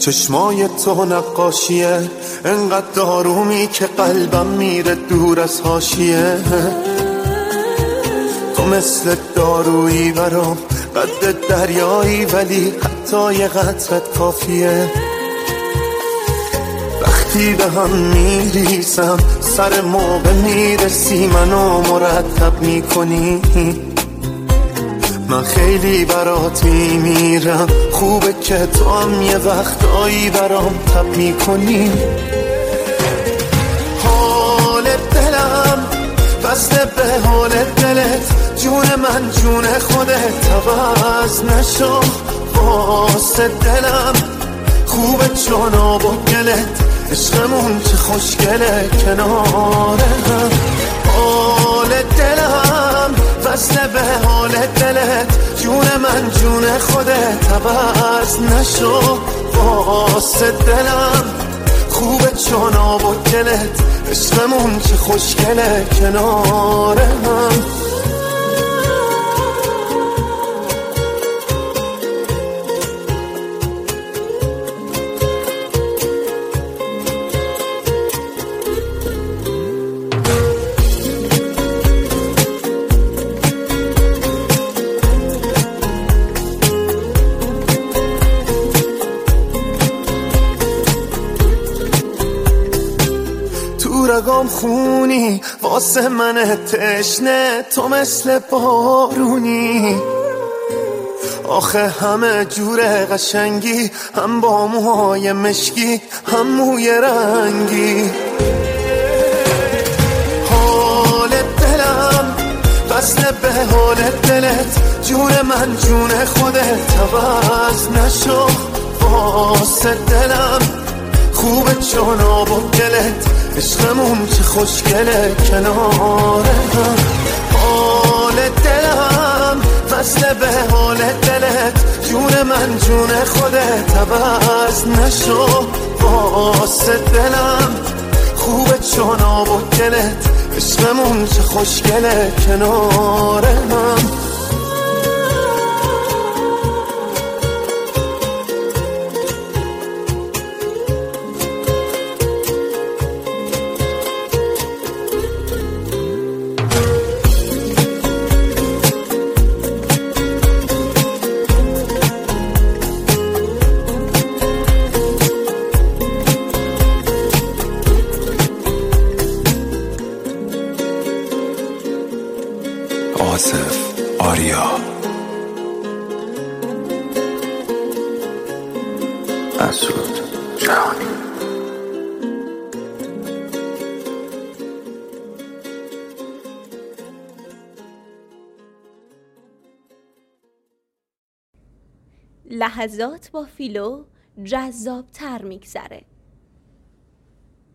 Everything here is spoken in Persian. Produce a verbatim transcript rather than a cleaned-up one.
چشمای تو نقاشیه، انقدر دارومی که قلبم میره دور از حاشیه. تو مثل دارویی برام، قد دریایی ولی حتی یه قطرت کافیه. وقتی به هم میریسم سر موقع میرسی، منو مرتب میکنی. من خیلی برات میمیرم، خوبه که تو هم یه وقتایی برام تب میکنی. حال دلم بسته به حال دلت، جون من جون خودت عوض نشو. واسه دلم خوبه چون آب و گلت، عشقمون چه خوشگله کنار هم. حال دلم بسته به حال دلت، جون من جون خودت عوض نشو. واسه دلم خوبه چون آب و گلت، عشقمون چه خوشگله کنار هم. رگام خونی واسه من تشنه، تو مثل بارونی. آخه همه جور قشنگی، هم با موهای مشکی هم موی رنگی. حال دلم بسته به حال دلت، جون من جون خودت عوض نشو. واسه دلم خوبه چون آب و گلت، عشقمون چه خوشگله کنار هم. حال دلم بسته به حال دلت، جون من جون خودت عوض نشو. واسه دلم خوبه چون آب و گلت، عشقمون چه خوشگله کنار هم. آصف آریا مسعود جهانی. لحظات با فیلو جذاب تر میگذره.